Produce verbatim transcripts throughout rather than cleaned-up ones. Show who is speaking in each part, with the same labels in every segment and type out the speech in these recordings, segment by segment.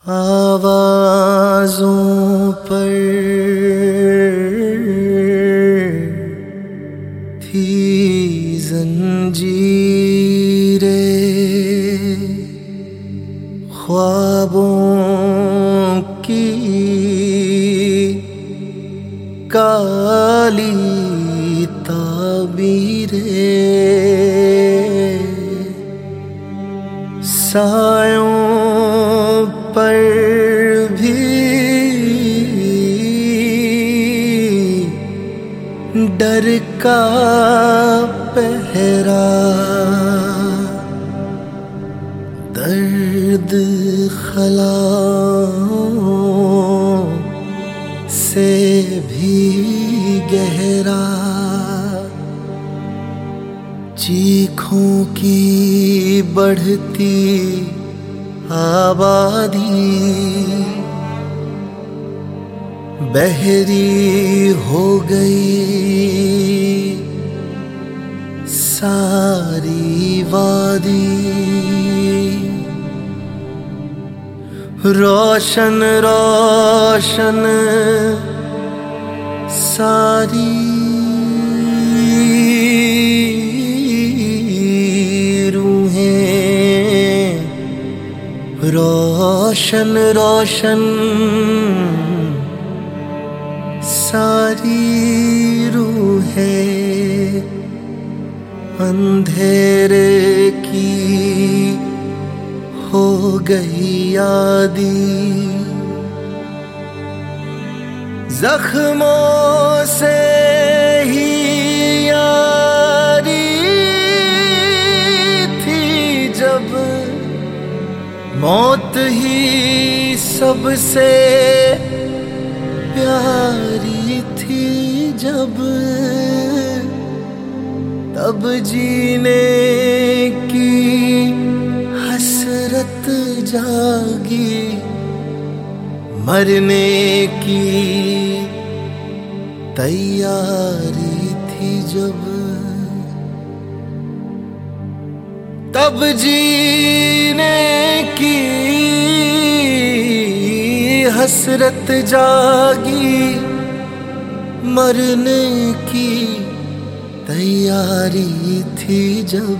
Speaker 1: आवाज़ों पर थी जंजीरें, ख्वाबों की काली ताबीरें, सायों पर भी डर का पहरा, दर्द खलाओं से भी गहरा, चीखों की बढ़ती आबादी, बहरी हो गई सारी वादी, रोशन रोशन सारी रोशन रोशन सारी रूहें, अंधेरे की हो गई आदी, जख्मों से ही यारी थी जब, मौत ही सबसे प्यारी थी जब, तब जीने की हसरत जागी, मरने की तैयारी थी जब, तब जीने की हसरत जागी, मरने की तैयारी थी जब,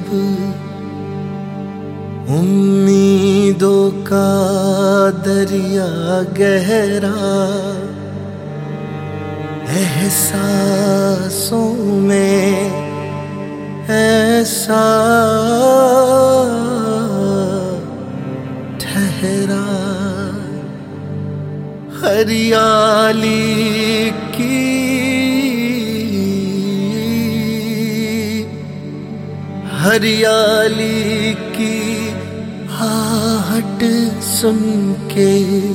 Speaker 1: उम्मीदों का दरिया गहरा, एहसासों में ऐसा ठहरा, हरियाली की हरियाली की आहट सुन के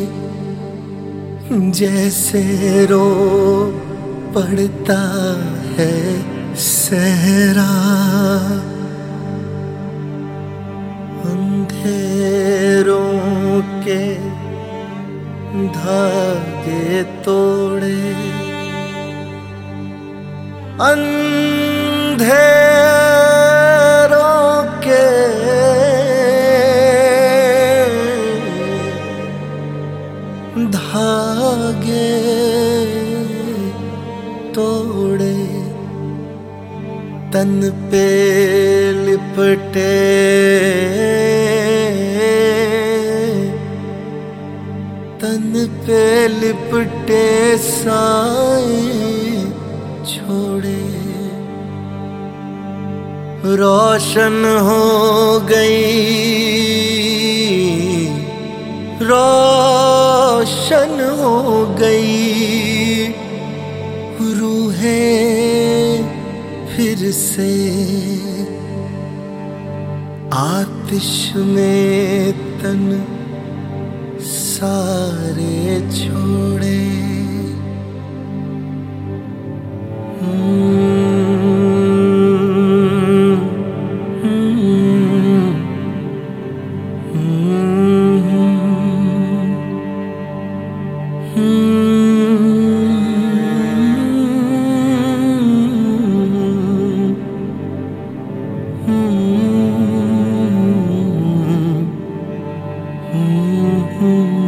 Speaker 1: जैसे रो पड़ता है सहरा, अंधेरों के धागे तोड़े, अंधेरों के धागे तोड़े, तन पे लिपटे तन पे लिपटे साए छोड़े, रोशन हो गई रोशन हो गई रूहें फिर से, आतिश में तन सारे छोड़े, Mm-hmm.